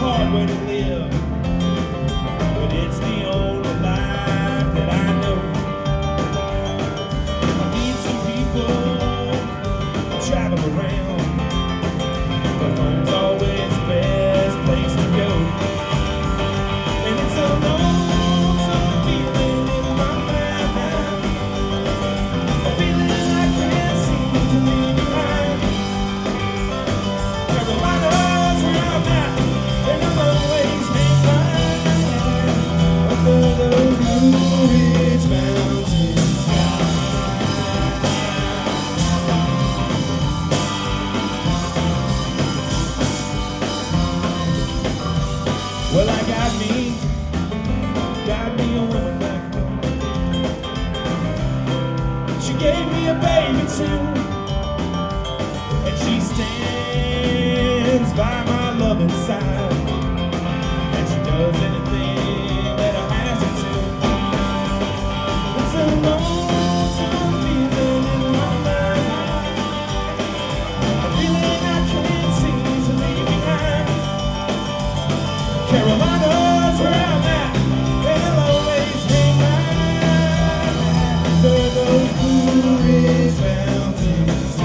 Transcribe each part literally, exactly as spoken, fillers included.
hard way to live, but it's the only life that I know. I meet some people, travel around, but home's always the best place to go. And it's a lonesome feeling in my mind now, a feeling I can't seem to leave behind. Carolina's where I'm at, and I'll always hang mine under those Blue Ridge Mountains. Well, I got me, got me a woman back home. She gave me a baby too, and she stands by my loving side, and she does anything that I ask her to. It's a lonesome feeling in my mind, a feeling I can't seem to leave behind. Carolina's where I'm at, and I'll always hang mine under those Blue Ridge Mountains.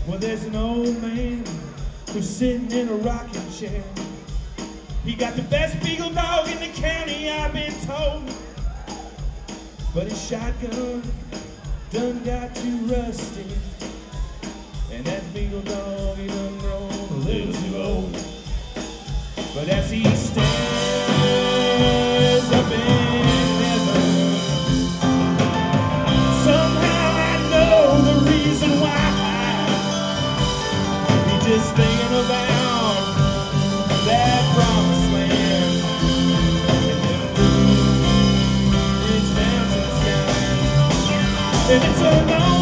Well, there's an old man who's sitting in a rocking chair. He got the best beagle dog in the county, I've been told. But his shotgun done got too rusty, and that beagle dog, he done grown a little too old. But as he stares up in heaven, somehow I know the reason why. He's just thinking about that promised land and them blue ridge mountain skies. And it's a long